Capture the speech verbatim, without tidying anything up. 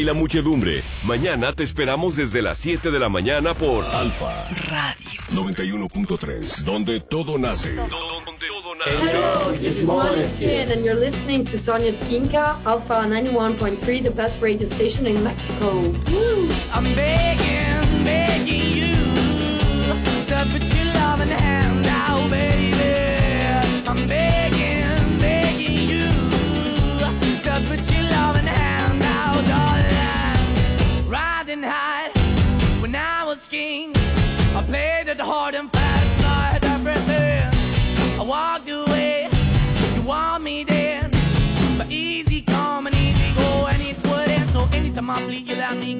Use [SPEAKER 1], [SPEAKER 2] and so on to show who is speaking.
[SPEAKER 1] y la muchedumbre. Mañana te esperamos desde las siete de la mañana por Alfa Radio noventa y uno punto tres, donde todo nace. Donde todo nace.
[SPEAKER 2] Hello, this is Måneskin, and you're listening to Sonia Skinka, Alpha ninety-one point three, the best radio station in Mexico. Woo!
[SPEAKER 3] I'm begging, begging you to put your love in the hand out, baby. I'm begging, begging you to put your love in the hand out, darling. Riding high when I was king, I played it hard and fast, I had everything. I walked away, you want me then, but easy come and easy go, and it wouldn't. So anytime I bleed, you let me